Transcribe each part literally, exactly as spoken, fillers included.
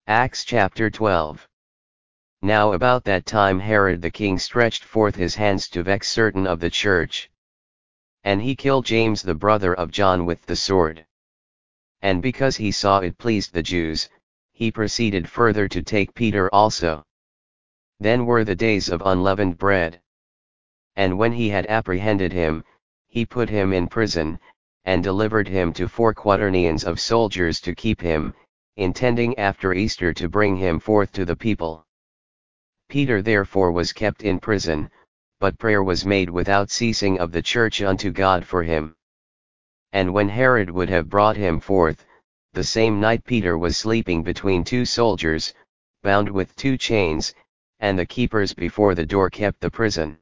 Acts chapter twelve. Now about that time Herod the king stretched forth his hands to vex certain of the church. And he killed James the brother of John with the sword. And because he saw it pleased the Jews, he proceeded further to take Peter also. Then were the days of unleavened bread. And when he had apprehended him, he put him in prison, and delivered him to four quaternions of soldiers to keep him, intending after Easter to bring him forth to the people. Peter therefore was kept in prison, but prayer was made without ceasing of the church unto God for him. And when Herod would have brought him forth, the same night Peter was sleeping between two soldiers, bound with two chains, and the keepers before the door kept the prison.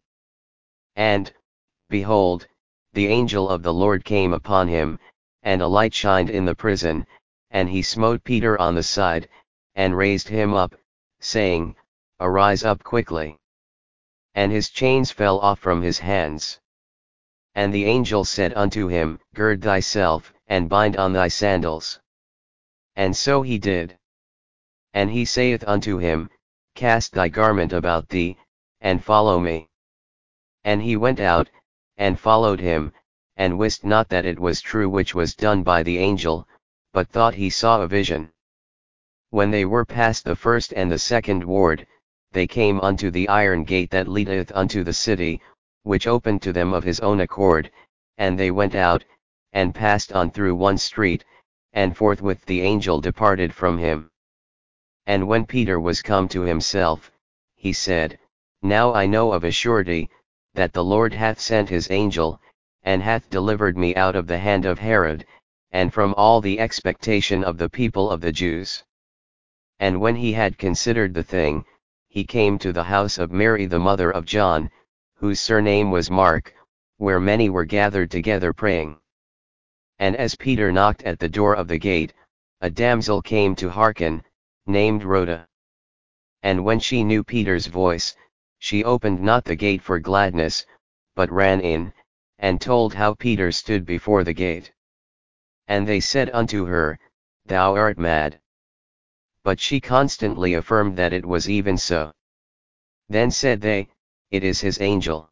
And, behold, the angel of the Lord came upon him, and a light shined in the prison, and he smote Peter on the side, and raised him up, saying, Arise up quickly. And his chains fell off from his hands. And the angel said unto him, Gird thyself, and bind on thy sandals. And so he did. And he saith unto him, Cast thy garment about thee, and follow me. And he went out, and followed him, and wist not that it was true which was done by the angel, but thought he saw a vision. When they were past the first and the second ward, they came unto the iron gate that leadeth unto the city, which opened to them of his own accord, and they went out, and passed on through one street, and forthwith the angel departed from him. And when Peter was come to himself, he said, Now I know of a surety, that the Lord hath sent his angel, and hath delivered me out of the hand of Herod, and from all the expectation of the people of the Jews. And when he had considered the thing, he came to the house of Mary the mother of John, whose surname was Mark, where many were gathered together praying. And as Peter knocked at the door of the gate, a damsel came to hearken, named Rhoda. And when she knew Peter's voice, she opened not the gate for gladness, but ran in, and told how Peter stood before the gate. And they said unto her, Thou art mad. But she constantly affirmed that it was even so. Then said they, It is his angel.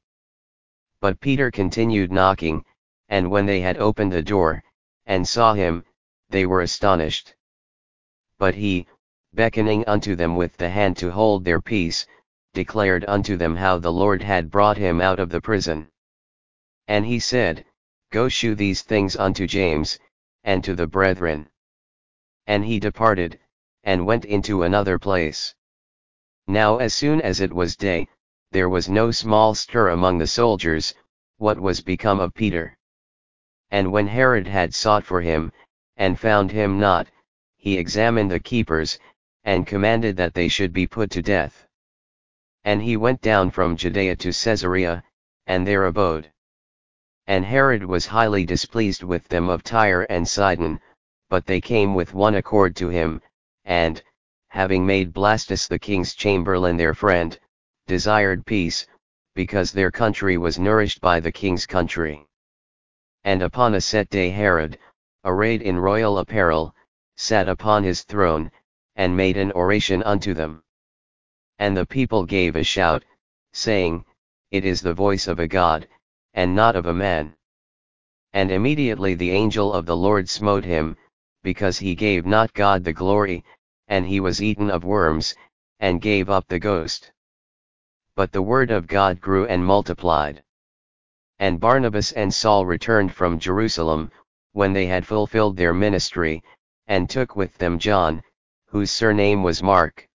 But Peter continued knocking, and when they had opened the door, and saw him, they were astonished. But he, beckoning unto them with the hand to hold their peace, declared unto them how the Lord had brought him out of the prison. And he said, Go shew these things unto James, and to the brethren. And he departed, and went into another place. Now as soon as it was day, there was no small stir among the soldiers, what was become of Peter. And when Herod had sought for him, and found him not, he examined the keepers, and commanded that they should be put to death. And he went down from Judea to Caesarea, and there abode. And Herod was highly displeased with them of Tyre and Sidon, but they came with one accord to him, and, having made Blastus the king's chamberlain their friend, desired peace, because their country was nourished by the king's country. And upon a set day Herod, arrayed in royal apparel, sat upon his throne, and made an oration unto them. And the people gave a shout, saying, It is the voice of a God, and not of a man. And immediately the angel of the Lord smote him, because he gave not God the glory, and he was eaten of worms, and gave up the ghost. But the word of God grew and multiplied. And Barnabas and Saul returned from Jerusalem, when they had fulfilled their ministry, and took with them John, whose surname was Mark.